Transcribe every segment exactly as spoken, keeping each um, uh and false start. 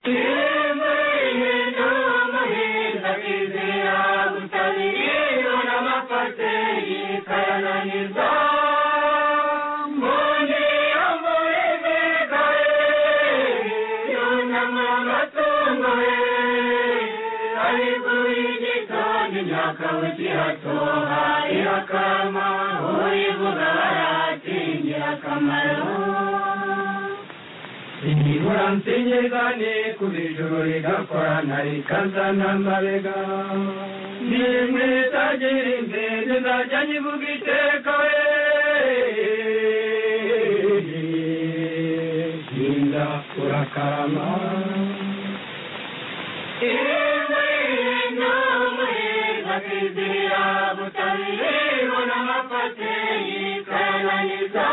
Inyiransinyegane kubijuru rigakorana rikazana amabega nimwe tagira imbere nzajya nyivuga iteka we hinda urakarama iwe n'umuhiga kizira butabiriho n'amapate yikananiza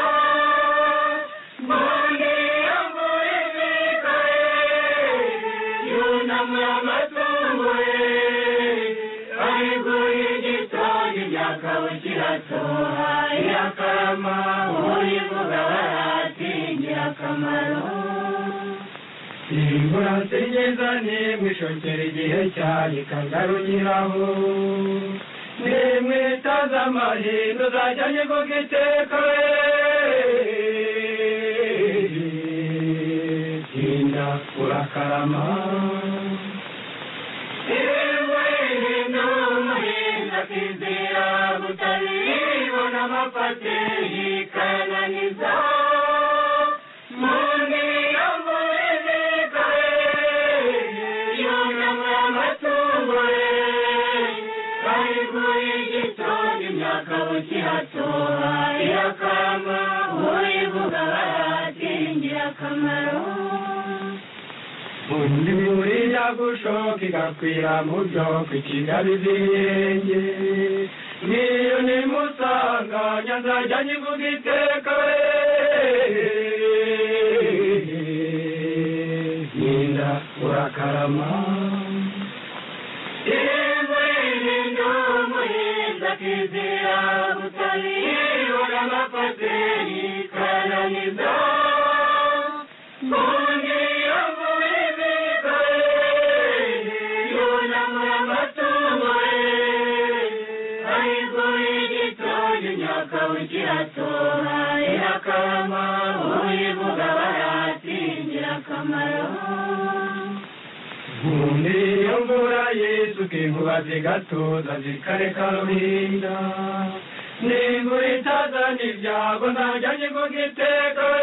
Ingura nsengezane mwishokera igihe cyayo ikangarugiraho nimwe taza amahindu zajya nyivuga iteka we hinda urakarama iwe n'umuhinda kizira butabiriho n'amapate yikananiza undi buriya gushoka igakwira mu byoko Kigali zirenge niyo nimusanganya nzajya nyivuga iteka we hinda urakarama iwe n'umuhiga kizira butabiriho n'amapate yikananiza Iyo mvura Yesu kinkuba zigatuza zikareka ruhinda n'imvura itazana ibyago nzajya nyivuga iteka we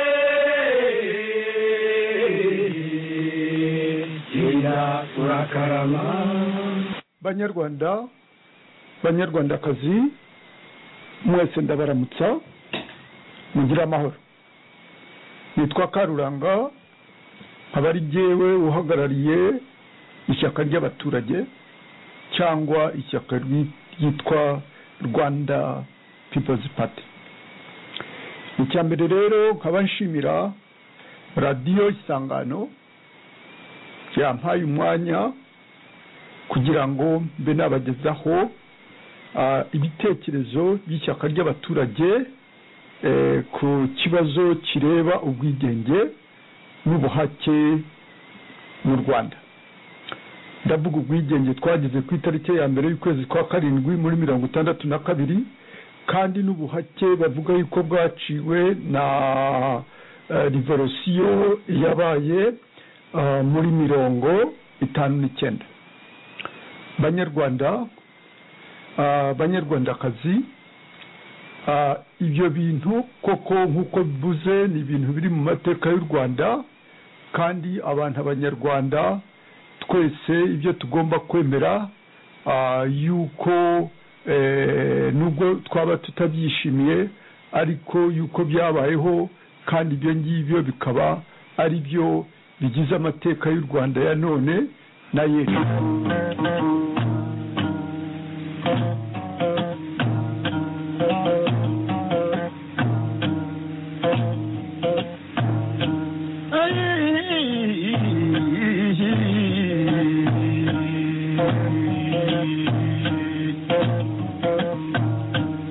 hinda urakarama. Banyarwanda banyarwandakazi mwese ndabaramutsa mugira amahoro. Nitwa Karuranga abari jyewe uhagarariye ishyaka ry'abaturage cyangwa ishyaka ryitwa Rwanda People's Party. Icyambere rero nkaba nshimira radio Isangano yampaye umwanya kugira ngo mbe nabagezaho uh, ibitekerezo by'ishyaka ry'abaturage eh, ku kibazo kireba ubwigenge n'ubuhake mu Rwanda. Ndavuga ubwigenge twagize ku itariki ya mbere y'ukwezi kwa karindwi muri mirongo itandatu na kabiri kandi n'ubuhake bavuga yuko bwaciwe na uh, revolution yabaye uh, muri mirongo itanu n'icyenda. Banyarwanda uh, banyarwandakazi uh, ibyo bintu koko nkuko bivuze ni ibintu biri mu mateka y'u Rwanda kandi abantu abanyarwanda twese ibyo tugomba kwemera uh, yuko eh, nubwo twaba tutabyishimiye ariko yuko byabayeho kandi ibyo ngibyo bikaba ari byo bigize amateka y'u Rwanda ya none na yesu.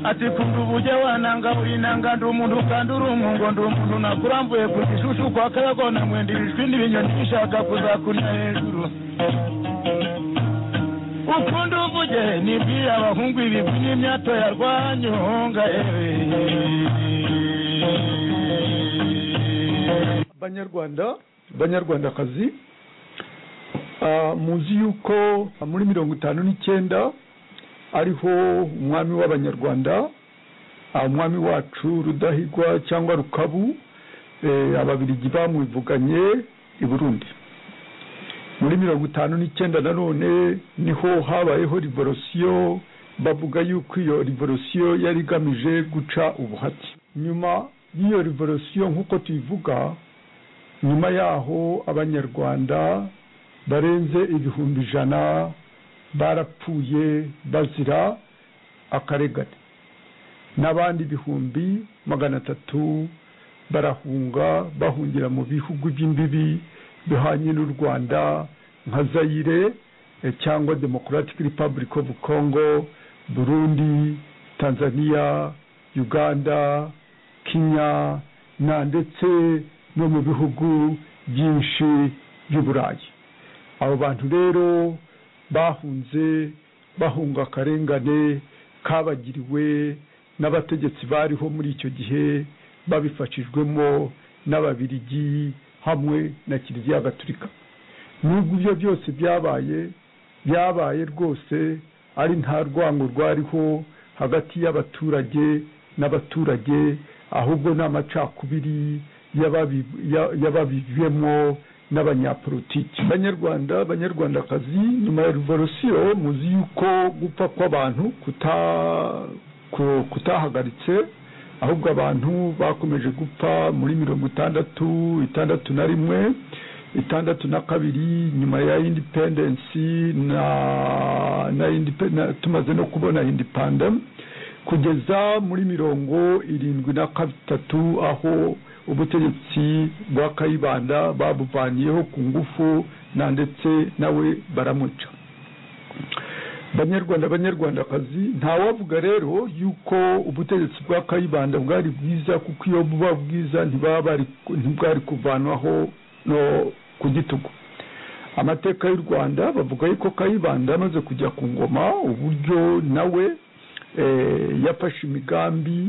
ati kundu buje wananga urinanga ndi umuntu kandi uri umungo ndi umuntu nakurambuye ku gishushu kwa kayagona mwendirishwe n'ibinyoni bishaka kuzakurya hejuru ukundu buje nibwiye abahungu ibigwi n'imyato yarwanyonga Banyarwanda Banyarwandakazi, uh, muzi yuko muri mirongo itanu n'icyenda ariho umwami w'abanyarwanda, umwami wacu Rudahigwa cyangwa Rukabu, eh, ababiligi bamwivuganye i Burundi. Muri mirongo itanu n'icyenda nanone niho habayeho revolution, bavuga yuko iyo revolution yari igamije guca ubuhati. Nyuma y'iyo revolution nk'uko tuyivuga, nyuma yaho abanyarwanda barenze ibihumbi ijana barapfuye bazira akaregane, n'abandi ibihumbi magana atatu barahunga bahungira mu bihugu by'imbibi bihanye n'u Rwanda nka Zaire eh, cyangwa Democratic Republic of Congo, Burundi, Tanzania, Uganda, Kenya na ndetse no mu bihugu byinshi by'Uburayi. Abo bantu rero bahunze bahunga akarengane kabagiriwe n'abategetsi bariho muri icyo gihe babifashijwemo n'ababiligi hamwe na Kiliziya Gatolika. Nubwo ibyo byose byabaye byabaye rwose ari nta rwango rwariho hagati y'abaturage n'abaturage, ahubwo n'amacakubiri yababivemo n'abanyapolitiki. Banyarwanda Banyarwandakazi, nyuma ya revolution muzi yuko gupfa kw'abantu kuta kutahagaritse, ahubwo abantu bakomeje gupfa muri mirongo itandatu itandatu na rimwe itandatu na kabiri nyuma ya independence na na independence tumaze no kubona independence, kugeza muri mirongo irindwi na gatatu aho ubutegetsi bwa Kayibanda babuvaniyeho ku ngufu na ndetse nawe baramwica. Banyarwanda Banyarwandakazi, ntawavuga rero yuko ubutegetsi bwa Kayibanda bwari bwiza, kuko iyo buba bwiza ntibari ntibwari kuvanwaho no ku gitugu. Amateka y'u Rwanda bavuga yuko Kayibanda amaze kujya ku ngoma uburyo nawe eh, yafashe imigambi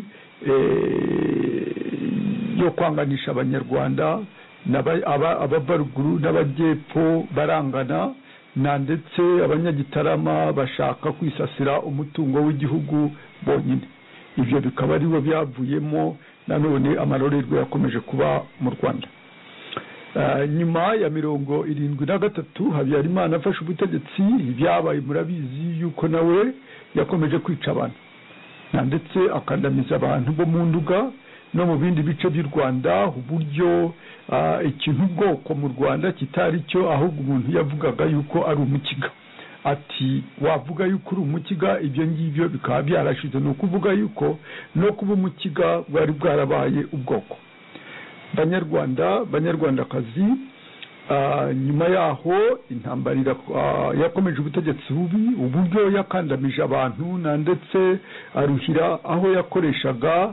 eh, yo kwanganisha abanyarwanda, ababaruguru n'abajyepfo barangana, na ndetse abanyagitarama bashaka kwisasira umutungo w'igihugu bonyine. Ibyo bikaba ariwo byavuyemo nanone amarorerwa yakomeje kuba mu Rwanda. Uh, nyuma ya mirongo irindwi na gatatu Habyarimana afashe ubutegetsi, byabaye murabizi yuko nawe yakomeje kwica abantu na ndetse akandamiza abantu bo mu Nduga no mu bindi bice by'u Rwanda, uburyo uh, ikintu ubwoko mu Rwanda kitari cyo, ahubwo umuntu yavugaga yuko ari umukiga. Ati wavuga yuko uri umukiga, ibyo ngibyo bikaba byarashize, no kuvuga yuko no kuba umukiga bwari bwarabaye ubwoko. Banyarwanda Banyarwandakazi, uh, nyuma yaho intambara uh, yakomeje ubutegetsi bubi, uburyo yakandamije abantu na ndetse aruhira aho yakoreshaga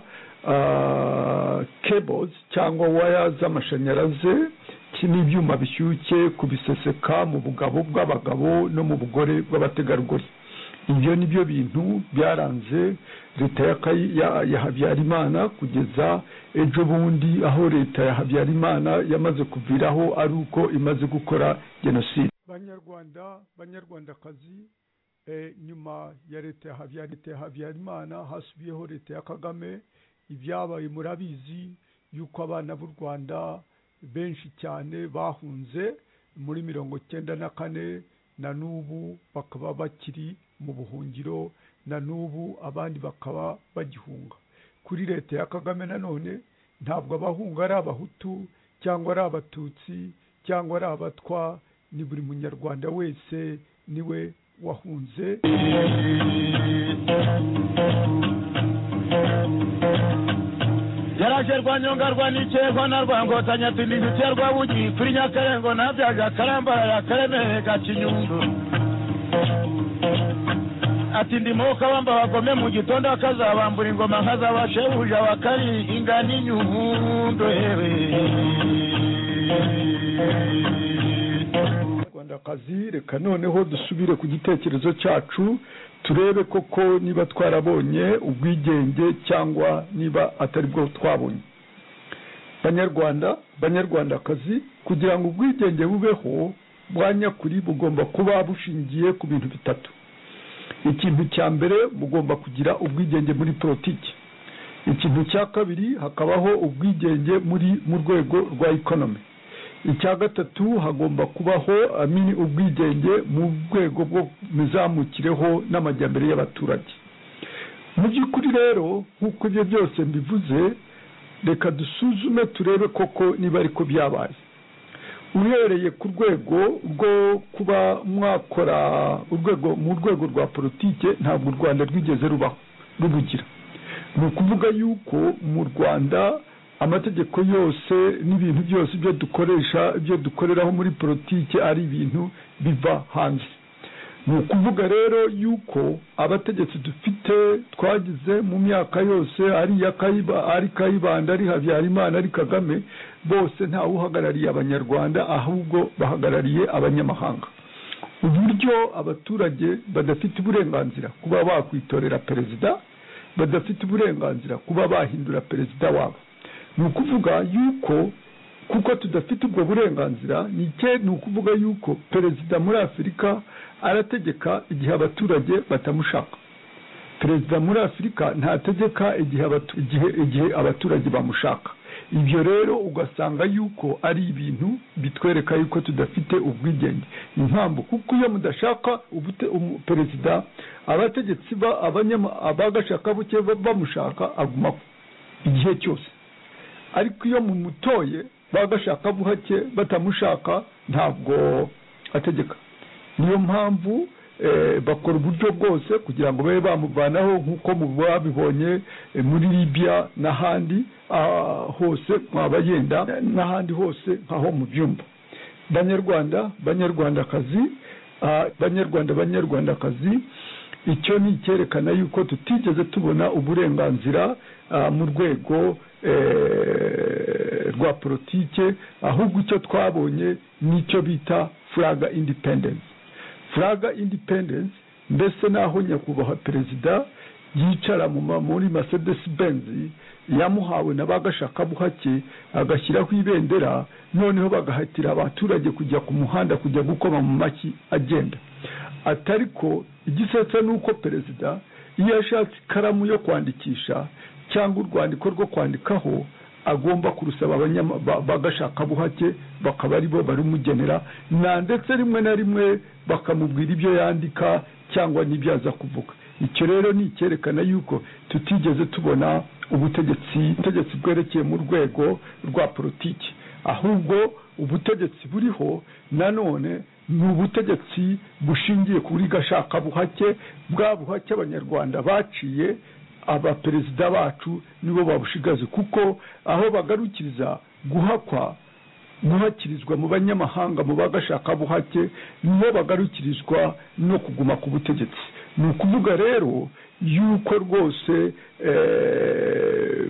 uh, cables cyangwa waya z'amashanyarazi n'ibyuma bishyushye kubiseseka mu bugabo bw'abagabo no mu bugore bw'abategarugori. Ibyo nibyo bintu byaranze leta ya, ya Habyarimana kugeza ejo bundi, aho leta ya Habyarimana yamaze kuviraho ari uko imaze gukora genocide. Banyarwanda Banyarwandakazi, eh, nyuma ya leta ya Habyarimana, ya Habyarimana hasubiyeho leta ya Kagame. Ibyabaye murabizi yuko abana b'u Rwanda benshi cyane bahunze muri mirongo cyenda na kane, na n'ubu bakaba bakiri mu buhungiro, na n'ubu abandi bakaba bagihunga. Kuri leta ya Kagame nanone ntabwo abahunga ari abahutu cyangwa ari abatutsi cyangwa ari abatwa, ni buri munyarwanda wese niwe wahunze. Yaraje Rwanyonga rwanicyeko na Rwangotanya tindizitya rwabugi kuri Nyakarengo nabyaga karambara ya Karemere Gakinyundo. ati ndimo kabamba bagome mu gitondo akazabambura ingoma nkazabashebuja bakari ingani nyundo hewe Rwandakazi. Reka noneho dusubire ku gitekerezo cyacu turebe koko niba twarabonye ubwigenge cyangwa niba atari bwo twabonye. Banyarwanda banyarwandakazi, kugira ngo ubwigenge bubeho bwanyakuri bugomba kuba bushingiye ku bintu bitatu. Ikintu cya mbere bugomba kugira ubwigenge muri politiki. Ikintu cya kabiri hakabaho ubwigenge muri mu rwego rwa economy. Icya gatatu hagomba kubaho amini ubwigenge mu rwego bwo mizamukireho n'amajyambere y'abaturage. Mu by'ukuri rero nk'uko ibyo byose mbivuze, reka dusuzume turebe koko niba ariko byabaye. Uhereye ku rwego rwo kuba mwakora urwego mu rwego rwa politike, ntabwo u Rwanda rwigeze rubaho rubugira. Ni ukuvuga yuko mu Rwanda amategeko yose n'ibintu byose byo dukoresha ibyo dukoreraho muri politike ari ibintu biva hanze. Ni ukuvuga rero yuko abategetsi dufite twagize mu myaka yose ari ya Kayiba ari Kayibanda ari Habyarimana ari Kagame, bose nta uhagarariye abanyarwanda ahubwo bahagarariye abanyamahanga. Uburyo abaturage badafite uburenganzira kuba bakwitorera perezida, badafite uburenganzira kuba bahindura perezida wabo. Ni ukuvuga yuko kuko tudafite ubwo burenganzira, ni cye ni ukuvuga yuko perezida muri Afurika arategeka igihe abaturage batamushaka. Perezida muri Afurika ntategeka igihe igihe igihe abaturage bamushaka. Ibyo rero ugasanga yuko ari ibintu bitwereka yuko tudafite ubwigenge. Impamvu kuko iyo mudashaka ubute perezida, abategetsi ba abanyama abagashaka buke bamushaka aguma igihe cyose. Ariko iyo mu mutoye bagashaka buhake batamushaka ntabwo ategeka. Niyo mpamvu eh, bakora uburyo bwose kugira ngo babe bamuvanaho, nk'uko mubabibonye eh, muri Libya n'ahandi ah, hose mwabayenda n'ahandi hose nkaho mu byumba. Banyarwanda banyarwandakazi, ah, banyarwanda banyarwandakazi, icyo ni icyerekana yuko tutigeze tubona uburenganzira uh, mu rwego eh, rwa politike, ahubwo icyo twabonye nicyo bita flaga independence. Flaga independence mbese naho nyakubahwa perezida yicara mu muri Mercedes Benz yamuhawe n'abagashaka buhake agashyiraho ibendera, noneho bagahatira abaturage kujya ku muhanda kujya gukoma mu maki agenda. Atariko igisetsa nuko perezida iyo ashatse ikaramu yo kwandikisha cyangwa urwandiko rwo kwandikaho agomba kurusaba abanyama bagashaka buhake, bakaba ari bo barumugenera, na ndetse rimwe na rimwe bakamubwira ibyo yandika cyangwa n'ibyaza kuvuga. Icyo rero ni icyerekana yuko tutigeze tubona ubutegetsi ubutegetsi bwerekeye mu rwego rwa politiki, ahubwo ubutegetsi buriho nanone ni ubutegetsi bushingiye kuri gashaka buhake, bwa buhake abanyarwanda baciye abaperezida bacu nibo babushigaze, kuko aho bagarukiriza guhakwa guhakirizwa mu banyamahanga mu bagashaka buhake niho bagarukirizwa no kuguma ku butegetsi. Ni ukuvuga rero yuko rwose eh,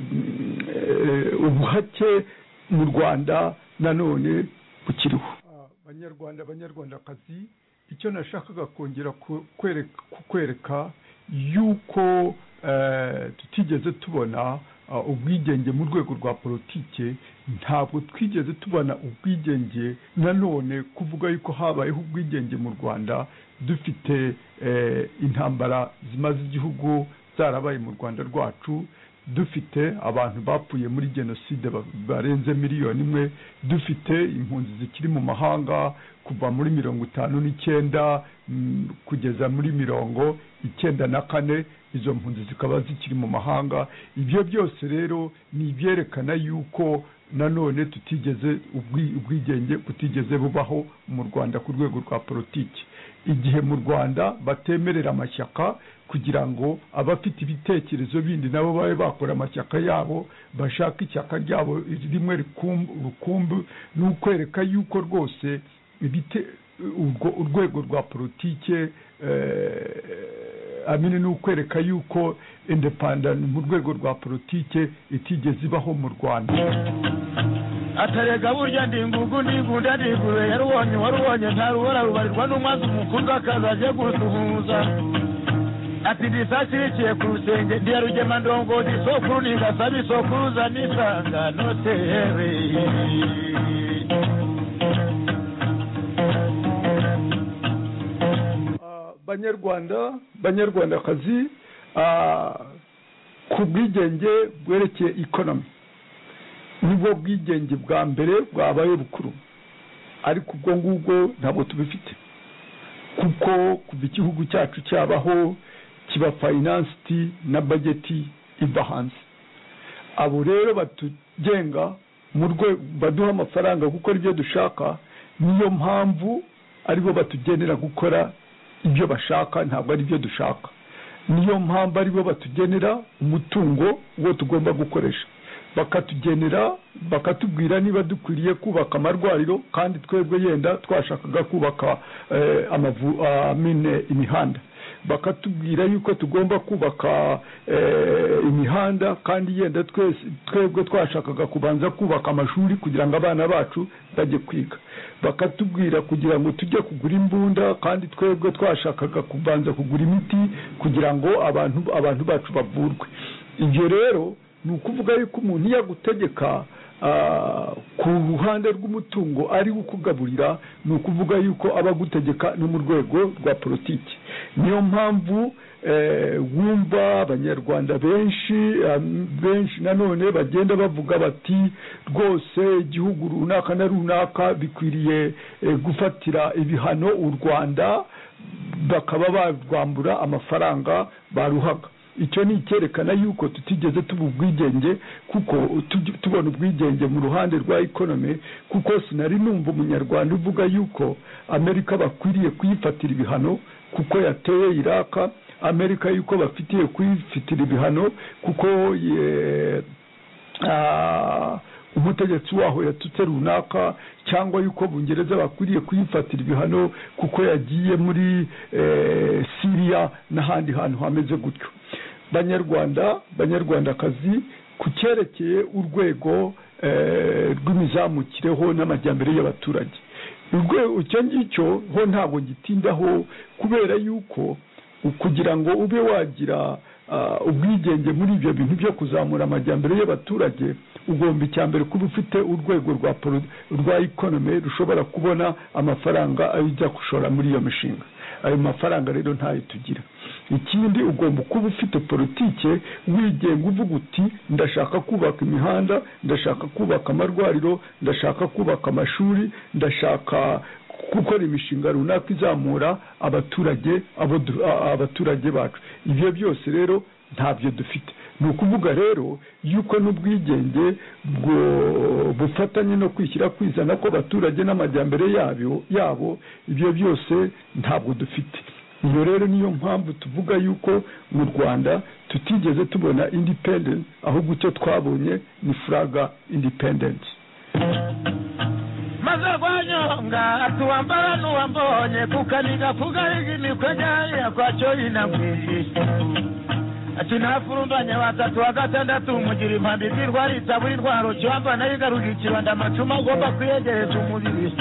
ubuhake mu Rwanda nanone bukiriho. Banyarwanda banyarwandakazi, icyo nashakaga kongera kwereka kwereka yuko eh, tutigeze tubona uh, ubwigenge mu rwego rwa politike, ntabwo twigeze tubona ubwigenge nanone kuvuga yuko habayeho ubwigenge mu Rwanda dufite eh, intambara zimaze igihugu zarabaye mu Rwanda rwacu, dufite abantu bapfuye muri genocide barenze miliyoni imwe, dufite impunzi zikiri mu mahanga kuva muri mirongo itanu n'icyenda kugeza muri mirongo icyenda na kane, izo mpunzi zikaba zikiri mu mahanga. Ibyo byose rero ni ibyerekana yuko nanone tutigeze ubwigenge butigeze bubaho mu Rwanda ku rwego rwa politiki. Igihe mu Rwanda batemerera amashyaka kugira ngo abafite ibitekerezo bindi nabo babe bakora amashyaka yabo, bashaka ishyaka ryabo rimwe rukumbu, n'ukwereka yuko rwose ibite urwego rwa politike amini ni ukwereka yuko independent mu rwego rwa politike itigeze ibaho mu Rwanda. Atarega burya ndingugu ndigunda ndigure yarubonye warubonye ntarubora rubarirwa n'umwazi umukuru akazaje gusuhuza ati ndisakirikiye ku rusenge ndiya rugema ndongo disokuru nigasaba isokuruza nisanga notewe. Banyarwanda banyarwandakazi ku bwigenge bwerekeye economy nibwo bwigenge bwa mbere bwabaye bukuru, ariko ubwo ngubwo ntabwo tubifite kuko kuva igihugu cyacu cyabaho kiba financed na budget iva hanze. Abo rero batugenga mu rwego baduha amafaranga gukora ibyo dushaka, niyo mpamvu aribo batugenera gukora ibyo bashaka, ntabwo ari byo dushaka. Niyo mpamvu aribo batugenera umutungo wo tugomba gukoresha, bakatugenera bakatubwira niba dukwiriye kubaka amarwariro kandi twebwe yenda twashakaga kubaka eh, amavu amine imihanda, bakatubwira yuko tugomba kubaka eh, imihanda kandi yenda twese twebwe twashakaga kubanza kubaka amashuri kugira ngo abana bacu bajye kwiga, bakatubwira kugira ngo tujye kugura imbunda kandi twebwe twashakaga kubanza kugura imiti kugira ngo abantu abantu bacu bavurwe. Ibyo rero ni ukuvuga yuko umuntu yagutegeka ku ruhande rw'umutungo ari ukugaburira, ni ukuvuga yuko abagutegeka no mu rwego rwa politiki. Niyo mpamvu wumva abanyarwanda benshi benshi nanone bagenda bavuga bati rwose igihugu runaka na runaka bikwiriye gufatira ibihano u Rwanda, bakaba barwambura amafaranga baruhaga. Icyo ni icyerekana yuko tutigeze tuba ubwigenge, kuko tubona ubwigenge mu ruhande rwa economy, kuko sinari numva umunyarwanda uvuga yuko Amerika bakwiriye kuyifatira ibihano kuko yateye Iraq, Amerika yuko bafitiye kuyifatira ibihano kuko umutegetsi waho yatutse runaka, cyangwa yuko Bungereza bakwiriye kuyifatira ibihano kuko yagiye muri eh, Syria n'ahandi hantu hameze gutyo. Banyarwanda banyarwandakazi, ku cyerekeye urwego eh, rw'imizamukireho n'amajyambere y'abaturage, urwego icyo ngicyo ho ntabwo gitindaho, kubera yuko kugira ngo ube wagira uh, ubwigenge muri ibyo bintu byo kuzamura amajyambere y'abaturage, ugomba icyambere kuba ufite urwego rwa rwa economy rushobora kubona amafaranga ajya gushora muri iyo mishinga. Ayo mafaranga rero ntayo tugira. Ikindi ugomba kuba ufite politike wigenga, uvuga uti ndashaka kubaka imihanda, ndashaka kubaka amarwariro, ndashaka kubaka amashuri, ndashaka gukora imishinga runaka izamura abaturage abo abaturage bacu. Ibyo byose rero ntabyo dufite. Ni ukuvuga rero yuko n'ubwigenge bwo bufatanye no kwishyira kwizana ko abaturage n'amajyambere yabo yabo ibyo byose ntabwo dufite. Iyo rero niyo mpamvu tuvuga yuko mu Rwanda tutigeze tubona independent, ahubwo icyo twabonye ni flaga independent. Maze kwanyonga tuwambara nuwambonye kukaniga kugarigi mikwejari kwacho inamwisi ati nafurundanya batatu wa gatandatu mugira impambi zirwari taburi ndwaro cyamba nayo garugikirwa ndamacuma agomba kwiyegereza umubiri.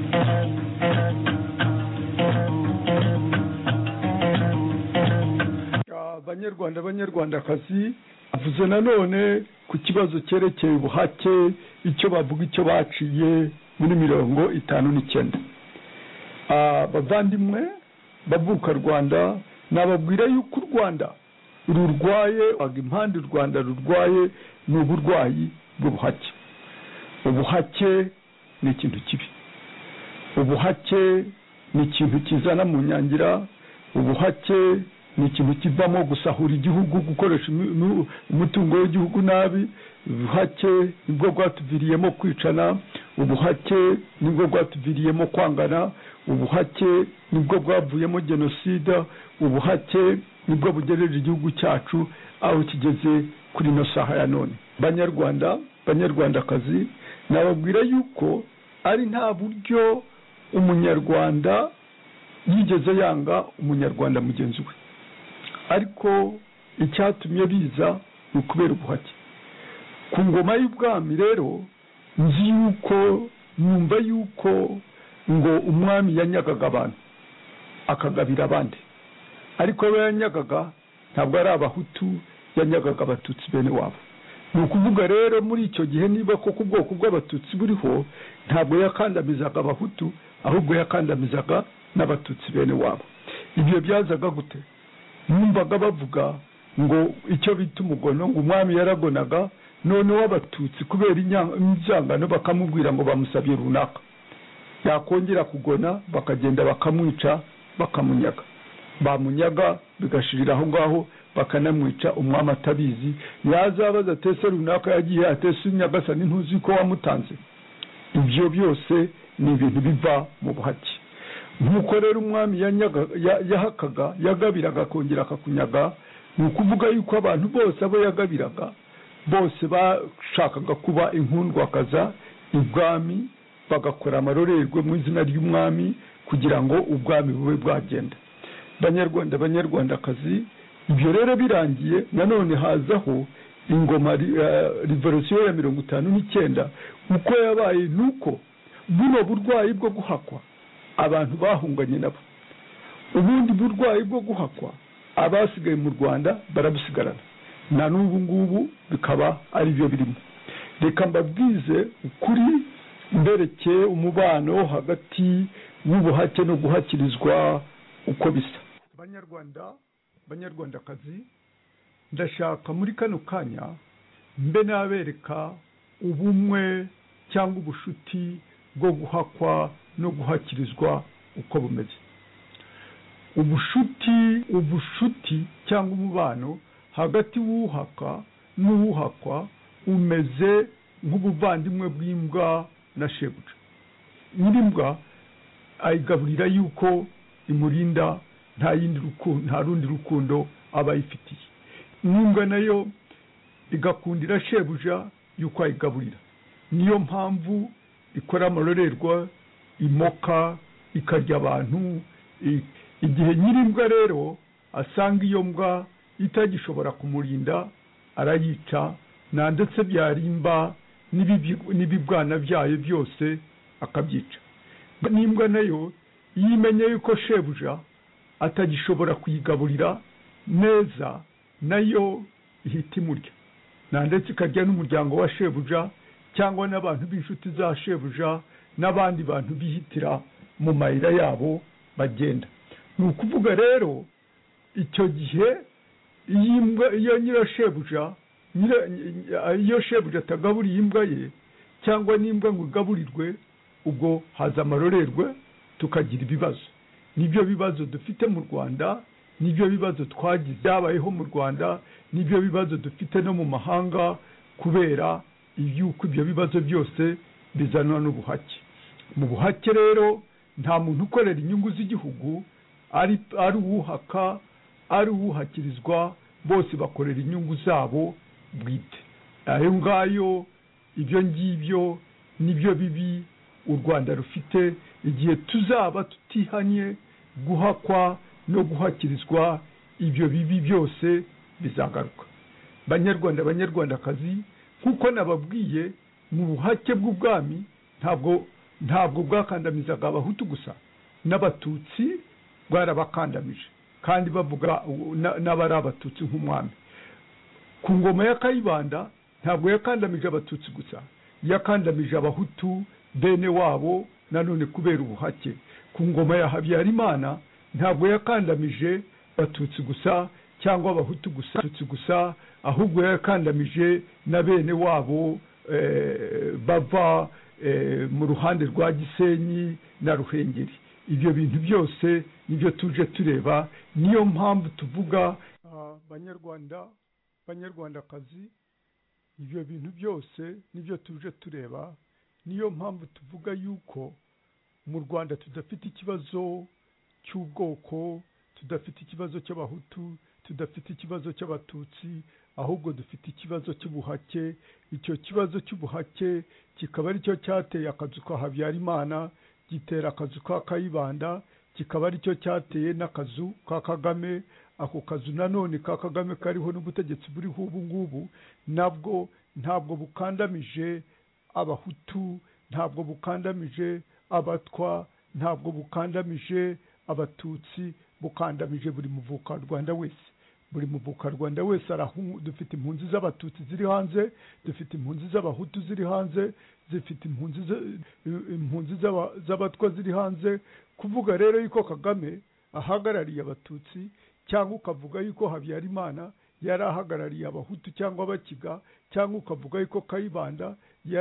Abanyarwanda abanyarwandakazi avuze nanone ku kibazo cyerekeye ubuhake, icyo bavuga icyo baciye muri mirongo itanu n'icyenda. Abavandimwe bavuka Rwanda nababwira yuko u Rwanda rurwaye, impande u Rwanda rurwaye ni uburwayi bw'ubuhake. Ubuhake ni ikintu kibi, ubuhake ni ikintu kizana mu nyangira, ubuhake ni ikintu kivamo gusahura igihugu, gukoresha umutungo w'igihugu nabi. Ubuhake nibwo bwatuviriyemo kwicana, ubuhake nibwo bwatuviriyemo kwangana, ubuhake nibwo bwavuyemo genocide, ubuhake nibwo bugejeje igihugu cyacu aho kigeze kuri no saha ya none. Banyarwanda banyarwandakazi, nababwira yuko ari nta buryo umunyarwanda yigeze yanga umunyarwanda mugenzi we. ariko icyatumye biza ni ukubera ubuhake. Ku ngoma y'ubwami rero nzi yuko numva yuko ngo umwami yanyagaga abantu akagabira abandi, ariko abo yanyagaga ntabwo ari abahutu, yanyagaga abatutsi bene wabo. Ni ukuvuga rero muri icyo gihe niba koko ubwoko bw'abatutsi buriho, ntabwo yakandamizaga abahutu, ahubwo yakandamizaga n'abatutsi bene wabo. Ibyo byazaga gute? Numvaga bavuga ngo icyo bita umugono, ngo umwami yaragonaga, noneho abatutsi kubera inzangano bakamubwira ngo bamusabye runaka, yakongera kugona bakagenda bakamwica bakamunyaga, bamunyaga bigashirira aho ngaho bakanamwica umwami atabizi. Yazabaza atese runaka yagiye atese Nyagasani ntuzi ko wamutanze. Ibyo byose ni ibintu biva mu buhake. Nkuko rero umwami yanyaga yahakaga yagabiraga kongera akakunyaga, ni ukuvuga yuko abantu bose abo yagabiraga bose bashakaga kuba inkundwakaza ibwami, bagakora amarorerwe mu izina ry'umwami kugira ngo ubwami bube bwagenda. Banyarwanda banyarwandakazi, ibyo rero birangiye nanone hazaho ingoma revolution ya mirongo itanu n'icyenda. Uko yabaye nuko buno burwayi bwo guhakwa abantu bahunganye nabo, ubundi burwayi bwo guhakwa abasigaye mu Rwanda barabusigarana, na n'ubu ngubu bikaba ari byo birimo. Reka mbabwize ukuri mberekeye umubano hagati y'ubuhake no guhakirizwa uko bisa. Banyarwanda banyarwandakazi, ndashaka muri kano kanya mbe nabereka ubumwe cyangwa ubushuti bwo guhakwa no guhakirizwa uko bumeze. Ubushuti ubushuti cyangwa umubano hagati w'uhaka n'uhakwa umeze nk'ubuvandimwe bw'imbwa na shebuja. Nyirimbwa ayigaburira yuko imurinda, nta yindi rukundo nta rundi rukundo aba yifitiye. N'imbwa nayo igakundira shebuja yuko ayigaburira. Niyo mpamvu ikora amarorerwa, imoka, ikarya abantu. Igihe nyirimbwa rero asanga iyo mbwa itagishobora kumurinda arayica, na ndetse byarimba n'ibibwana byayo byose akabyica. N'imbwa nayo yimenye yuko shebuja atagishobora kuyigaburira neza, nayo ihita imurya, na ndetse ikarya n'umuryango wa shebuja cyangwa n'abantu b'inshuti za shebuja n'abandi bantu bihitira mu mayira yabo bagenda. Ni ukuvuga rero icyo gihe iyo nyirashebuja iyo shebuja atagaburiye imbwa ye cyangwa n'imbwa ngo igaburirwe, ubwo haza amarorerwe tukagira ibibazo. Nibyo bibazo dufite mu Rwanda, nibyo bibazo twagize byabayeho mu Rwanda, nibyo bibazo dufite no mu mahanga, kubera yuko ibyo bibazo byose bizanwa n'ubuhake. Mu buhake rero nta muntu ukorera inyungu z'igihugu, ari ari uwuhaka ari uwuhakirizwa, bose bakorera inyungu zabo bwite. Ayo ngayo ibyo ngibyo nibyo bibi u Rwanda rufite. Igihe tuzaba tutihanye guhakwa no guhakirizwa, ibyo bibi byose bizagaruka. Banyarwanda banyarwandakazi, kuko nababwiye mu buhake bw'ubwami ntabwo ntabwo bwakandamizaga abahutu gusa, n'abatutsi bwarabakandamije, kandi bavuga n'abari abatutsi nk'umwami. Ku ngoma ya Kayibanda ntabwo yakandamije abatutsi gusa, yakandamije abahutu bene wabo nanone kubera ubuhake. Ku ngoma ya Habyarimana ntabwo yakandamije abatutsi gusa cyangwa abahutu gusa tutsi gusa, ahubwo yakandamije na bene wabo eh, bava eh, mu ruhande rwa Gisenyi na Ruhengeri. Ibyo bintu byose nibyo tuje tureba. Niyo mpamvu tuvuga uh, banyarwanda banyarwandakazi, ibyo bintu byose nibyo tuje tureba. Niyo mpamvu tuvuga yuko mu Rwanda tudafite ikibazo cy'ubwoko, tudafite ikibazo cy'abahutu, tudafite ikibazo cy'abatutsi, ahubwo dufite ikibazo cy'ubuhake. Icyo kibazo cy'ubuhake kikaba ari cyo cyateye akazu ka Habyarimana, gitera akazu ka Kayibanda, kikaba ari cyo cyateye n'akazu ka Kagame, ako kazu nanone ka Kagame kariho n'ubutegetsi buriho ubu ngubu nabwo ntabwo bukandamije abahutu, ntabwo bukandamije abatwa, ntabwo bukandamije abatutsi, bukandamije buri muvuka Rwanda wese. Buri muvuka Rwanda wese arahungu. Dufite impunzi z'abatutsi ziri hanze, dufite impunzi z'abahutu ziri hanze, zifite impunzi impunzi z'abatwa ziri hanze. Kuvuga rero yuko Kagame ahagarariye abatutsi cyangwa ukavuga yuko Habyarimana yari ahagarariye abahutu cyangwa abakiga, cyangwa ukavuga yuko Kayibanda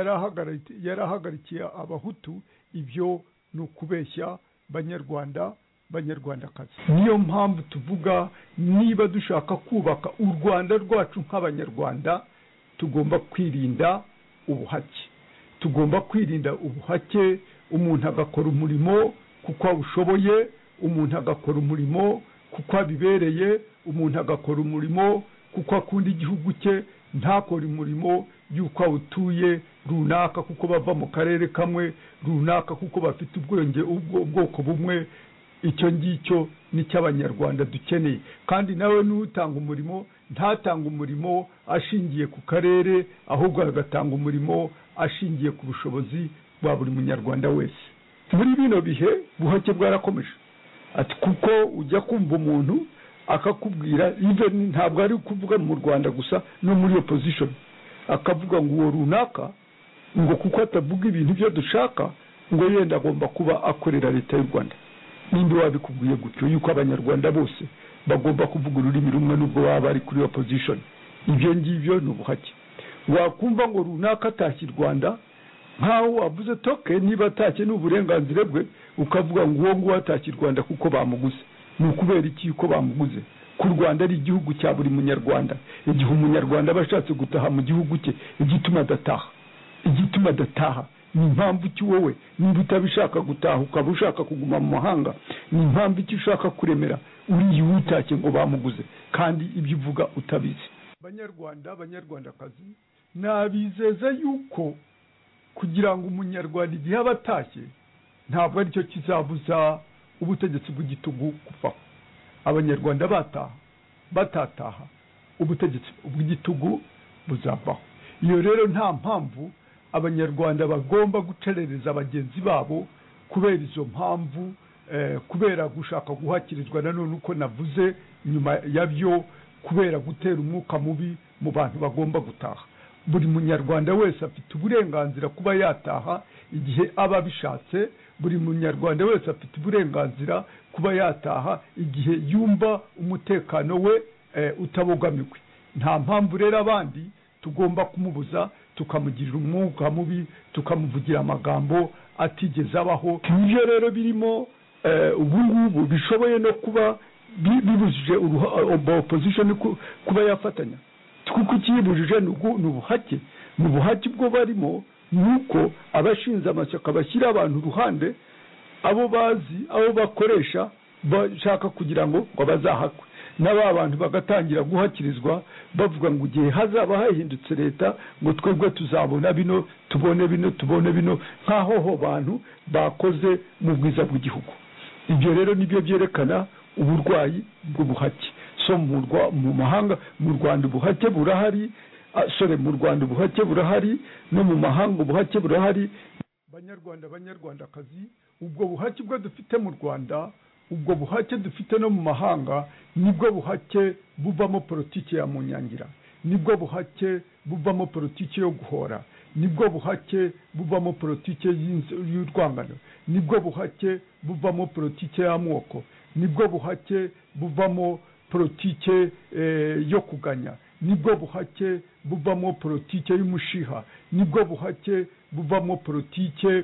yari ahagarikiye abahutu, ibyo ni ukubeshya Banyarwanda Banyarwandakazi. Niyo mpamvu tuvuga niba dushaka kubaka u Rwanda rwacu nk'Abanyarwanda tugomba kwirinda ubuhake. Tugomba kwirinda ubuhake, umuntu agakora umurimo kuko awushoboye, umuntu agakora umurimo kuko abibereye, umuntu agakora umurimo kuko akunda igihugu cye, ntakora umurimo yuko awutuye runaka kuko bava mu karere kamwe runaka kuko bafite ubwenge ubwoko bumwe. Icyo ngicyo ni cy'Abanyarwanda dukeneye. Kandi nawe n'utanga umurimo ntatanga umurimo ashingiye ku karere, ahubwo agatanga umurimo ashingiye ku bushobozi bwa buri munyarwanda wese. Muri bino bihe buhake bwarakomeje, ati kuko ujya kumva umuntu akakubwira even ntabwo ari kuvuga mu Rwanda gusa, no muri opposition akavuga ngo uwo runaka ngo kuko atavuga ibintu byo dushaka ngo yenda agomba kuba akorera leta y'u Rwanda. Ninde wabikubwiye gutyo yuko Abanyarwanda bose bagomba kuvuga ururimi rumwe nubwo baba bari kuri opposition? Ibyo ngibyo ni ubuhake. Wakumva ngo runaka atashye u Rwanda nkaho wavuze toke, niba atashye n'uburenganzira bwe, ukavuga ngo uwo nguwo atashye u Rwanda kuko bamuguze. Ni ukubera iki yuko bamuguze? Ku Rwanda ari igihugu cya buri munyarwanda. Igihe umunyarwanda bashatse gutaha mu gihugu cye, igituma adataha igituma adataha ni impamvu ki wowe niba utabishaka gutaha ukaba ushaka kuguma mu mahanga? Ni impamvu ki ushaka kuremera uriye utashye ngo bamuguze kandi ibyo uvuga utabizi? Banyarwanda Banyarwandakazi, nabizeza yuko kugira ngo umunyarwanda igihe abatashye ntabwo ari cyo kizabuza ubutegetsi bw'igitugu kuvaho. Abanyarwanda bataha batataha ubutegetsi bw'igitugu buzavaho. Iyo rero nta mpamvu Abanyarwanda bagomba gucerereza abagenzi babo kubera izo mpamvu, eh, kubera gushaka guhakirizwa nanone uko navuze nyuma yabyo, kubera gutera umwuka mubi mu bantu bagomba gutaha. Buri munyarwanda wese afite uburenganzira kuba yataha igihe aba bishatse. Buri munyarwanda wese afite uburenganzira kuba yataha igihe yumva umutekano we eh, utabogamiwe. Nta mpamvu rero abandi tugomba kumubuza, tukamugirira umwuka mubi, tukamuvugira amagambo atigeze abaho. Nibyo rero birimo ubu ngubu bishoboye no kuba bibujije opposition kuba yafatanya. Kuko ikibujije ni ubuhake. Mu buhake bwo barimo nuko abashinze amashyaka bashyira abantu ruhande, abo bazi abo bakoresha bashaka kugira ngo ngo bazahakwe, n'aba bantu bagatangira guhakirizwa bavuga ngo igihe hazaba hahindutse leta ngo twebwe tuzabona bino tubone bino tubone bino, nkaho ho bantu bakoze mu bwiza bw'igihugu. Ibyo rero nibyo byerekana uburwayi bw'ubuhake. So mu mu mahanga, mu Rwanda ubuhake burahari, sore mu Rwanda ubuhake burahari, no mu mahanga ubuhake burahari. Banyarwanda Banyarwandakazi, ubwo buhake bwo dufite mu Rwanda, ubwo buhake dufite no mu mahanga, nibwo buhake buvamo politiki ya munyangira, nibwo buhake buvamo politiki yo guhora, nibwo buhake buvamo politiki y'urwangano, nibwo buhake buvamo politiki y'amoko, nibwo buhake buvamo politiki eh, yo kuganya, nibwo buhake buvamo politiki y'umushiha, nibwo buhake buvamo politiki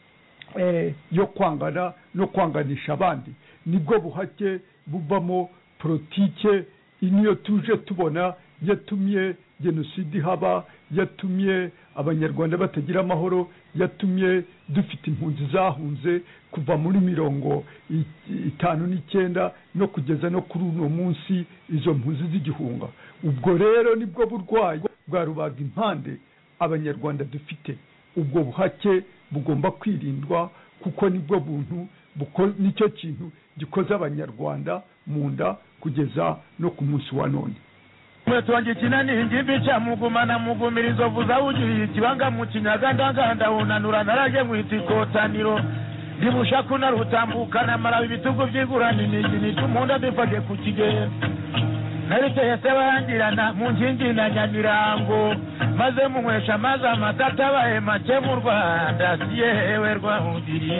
eh, yo kwangana no kwanganisha abandi, nibwo buhake buvamo politiki iniyo tuje tubona yatumye genocide haba, yatumye abanyarwanda batagira amahoro, yatumye dufite impunzi zahunze kuva muri mirongo itanu n'icyenda no kugeza no kuri uno munsi izo mpunzi z'igihunga. Ubwo rero nibwo burwayi bwa rubaga impande abanyarwanda dufite. Ubwo buhake bugomba kwirindwa kuko nibwo buntu nicyo kintu gikoza abanyarwanda mu nda kugeza no ku munsi wa none. Mwetu wangi kinani ingimbi cha mugumana mugumira inzovu zawugiriye ikibanga mu kinyagandaganda unanura narage mwitikotaniro ndibusha kuna rutambukana mara ibitugu byigurana imigini tumunda bifage ku kigero nariteye sebangirana mu nkingi na Nyamirango maze munywesha maze amatata bahe make mu Rwanda siyewe rwahundiri.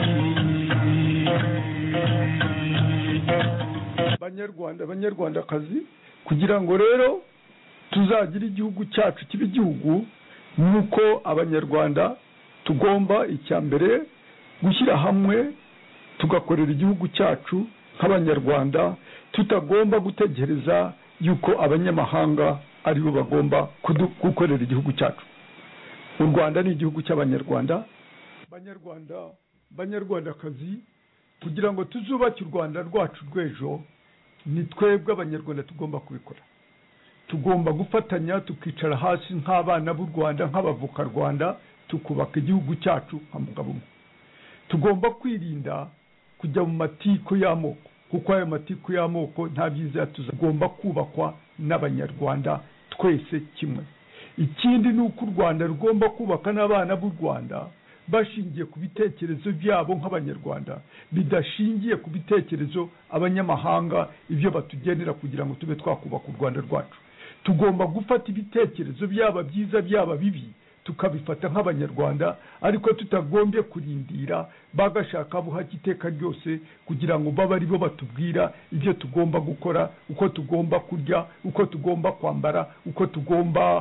Banyarwanda Banyarwandakazi, kugira ngo rero tuzagira igihugu cyacu kibe igihugu, nuko abanyarwanda tugomba icyambere gushyira hamwe tugakorera igihugu cyacu nk'abanyarwanda, tutagomba gutegereza yuko abanyamahanga aribo bagomba gukorera igihugu cyacu. U Rwanda ni igihugu cy'abanyarwanda. Banyarwanda Banyarwandakazi, kugira ngo tuzubake u Rwanda rwacu rw'ejo, ni twebwe abanyarwanda tugomba kubikora. Tugomba gufatanya tukicara hasi nk'abana b'u Rwanda, nk'abavuka Rwanda, tukubaka igihugu cyacu nk'umugabo umwe. Tugomba kwirinda kujya mu matiko y'amoko, kuko ayo matiko y'amoko nta byiza tuzagomba kubakwa n'abanyarwanda twese kimwe. Ikindi ni uko u Rwanda rugomba kubaka n'abana b'u Rwanda bashingiye ku bitekerezo byabo nk'abanyarwanda, bidashingiye ku bitekerezo abanyamahanga ibyo batugenera kugira ngo tube twakubaka u Rwanda rwacu. Tugomba gufata ibitekerezo byaba byiza byaba bibi tukabifata nk'abanyarwanda, ariko tutagombye kurindira bagashaka buhaki iteka ryose kugira ngo baba ari bo batubwira ibyo tugomba gukora, uko tugomba kurya, uko tugomba kwambara, uko tugomba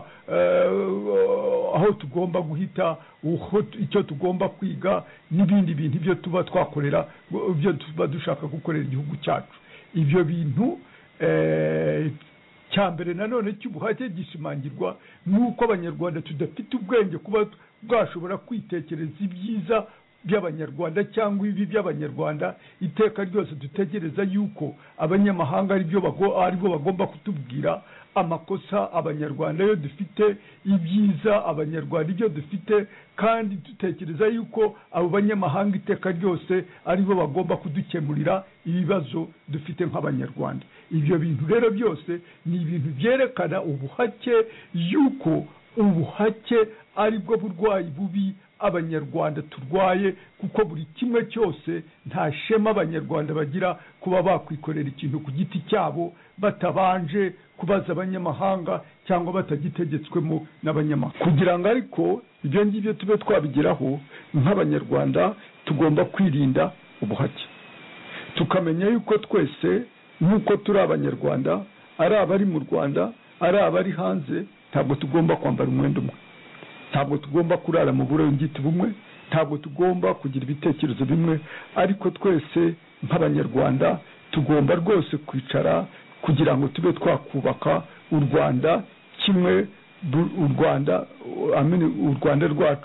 uh, aho tugomba guhita, uko icyo tugomba kwiga n'ibindi bintu ibyo tuba twakorera, ibyo tuba dushaka gukorera igihugu cyacu. Ibyo bintu eh, cyambere nanone cy'ubuhake gishimangirwa nuko abanyarwanda tudafite ubwenge kuba bwashobora kwitekereza ibyiza by'abanyarwanda cyangwa ibi by'abanyarwanda. Iteka ryose dutegereza yuko abanyamahanga ari byo bago ari bo bagomba kutubwira amakosa abanyarwanda yo dufite, ibyiza abanyarwanda ibyo dufite, kandi dutekereza yuko abo banyamahanga iteka ryose ari bo bagomba kudukemurira ibibazo dufite nk'abanyarwanda. Ibyo bintu rero byose ni ibintu byerekana ubuhake, yuko ubuhake ari bwo burwayi bubi abanyarwanda turwaye, kuko buri kimwe cyose nta shema abanyarwanda bagira kuba bakwikorera ikintu ku giti cyabo batabanje kubaza abanyamahanga cyangwa batagitegetswemo n'abanyamahanga. Kugira ngo ariko ibyo ngibyo tube twabigeraho nk'abanyarwanda, tugomba kwirinda ubuhake, tukamenya yuko twese nk'uko turi abanyarwanda, ari abari mu Rwanda ari abari hanze, ntabwo tugomba kwambara umwenda umwe, ntabwo tugomba kurara mu burengiti bumwe, ntabwo tugomba kugira ibitekerezo bimwe, ariko twese nk'abanyarwanda tugomba rwose kwicara kugira ngo tube twakubaka u Rwanda kimwe, u Rwanda amene u Rwanda rwacu.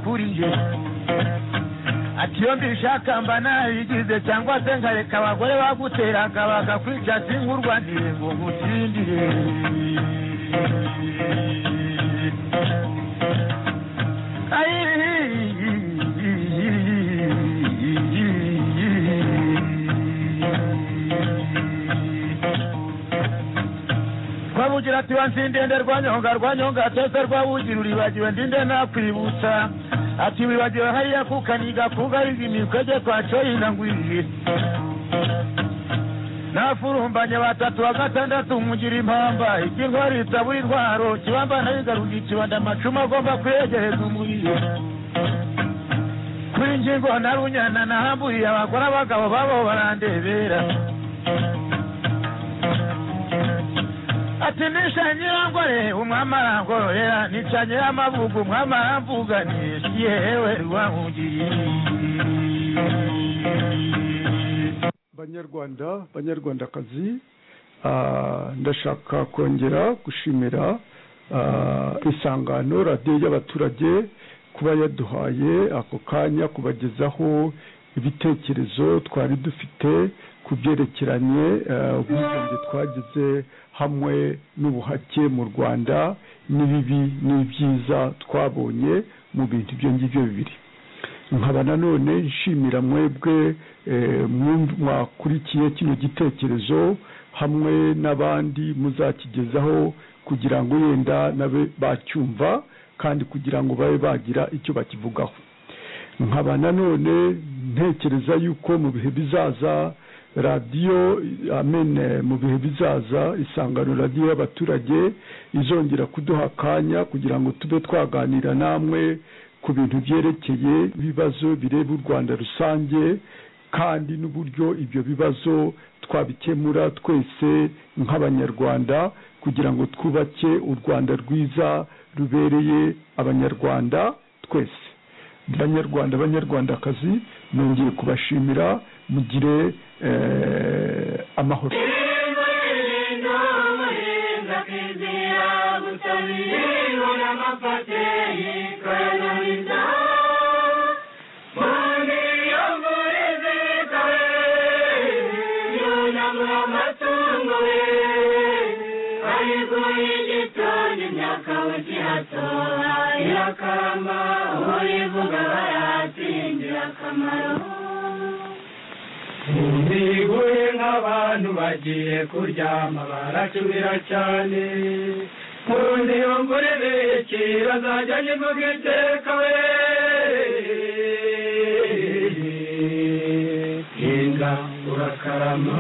Ati yo mbishaka mbana yigize cyangwa se nkareka abagore baguteraga bagakwica sinkurwanire ngo ngutindire. Twabugira ati wansindende rwanyonga rwanyonga tese rwawugira uribagiwe ndinde nakwibutsa. Ati wibagiwe hariya kukaniga kugariza imikwege kwa coyina ngwiriye. Nafurumbanye batatu wa gatandatu mugira impamba, ikintwari itabura intwaro, kibamba nayigaruga ikibanda amacuma agomba kwegereza umuriye. Kuri ngingo na runyana nahamburiye abagore abagabo babo barandebera. Ati nishanyirangore umwamarangorera, nicanyira amavugo umwamaramvuga nishiyewe rwahungiye. Banyarwanda Banyarwandakazi, uh, ndashaka kongera gushimira uh, isangano radiyo y'abaturage kuba yaduhaye ako kanya kubagezaho ibitekerezo twari dufite ku byerekeranye ubwigenge uh, twagize hamwe n'ubuhake mu Rwanda, n'ibibi n'ibyiza twabonye mu bintu ibyo ngibyo bibiri. Nkaba nanone nshimira mwebwe mwakurikiye kino gitekerezo hamwe n'abandi muzakigezaho kugira ngo yenda nabe bacyumva kandi kugira ngo babe bagira icyo bakivugaho. Nkaba nanone ntekereza yuko mu bihe bizaza radiyo amen mu bihe bizaza Isangano radiyo y'abaturage izongera kuduha akanya kugira ngo tube twaganira namwe ku bintu byerekeye ibibazo bireba u Rwanda rusange, kandi n'uburyo ibyo bibazo twabikemura twese nk'abanyarwanda kugira ngo twubake u Rwanda rwiza rubereye abanyarwanda twese. Banyarwanda banyarwandakazi, nongeye kubashimira, mugire eh, amahoro. Mbiguye nk'abantu bagiye kuryama baracubira cyane, murundi yongore beke bazajya nyivuga iteka we, hinga urakarama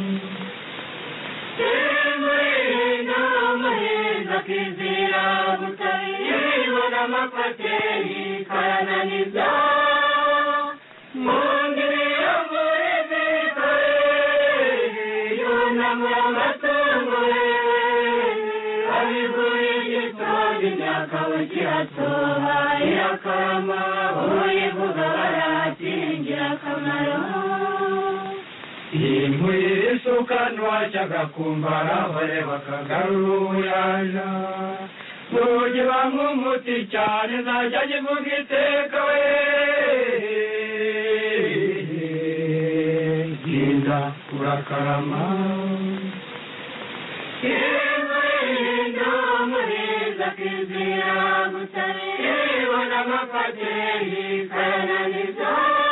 imurino muhinza kizira butabibona amapateri karananiza mundiri yongore yunamura amatungo abiguye igitondo imyaka ukihatoha irakama uyivuga baratingira akamaro. Impuye isuka ntiwajyaga kumbara bare bakagarura ubuyanja murugi bamwumuti cyane nzajya nyivuga iteka we, hinda urakarama imurino muhinza kizira butabibona amapateri karananiza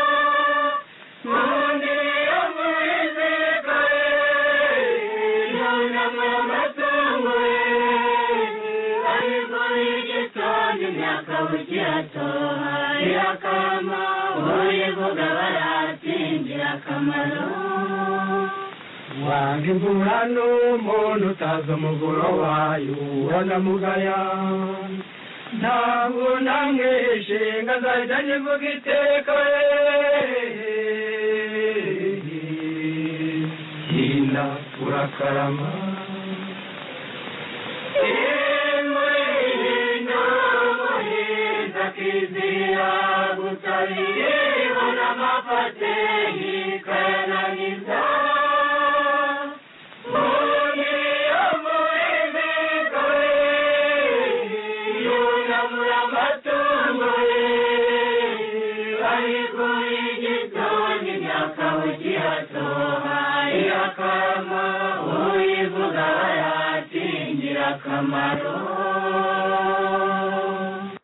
mundiri muhinzi kare yunamura amatungo abiguye igitondo imyaka ukihatoha irakama uyivuga baratingira akamaro. Wanga imvura n'umuntu utazi umuguro wayo uranamugaya, ntabwo namwishinga nzajya nyivuga iteka we, hinda urakarama imurino muhinza kizira butabibona amapateri karananiza uyivuga baratingira akamaro.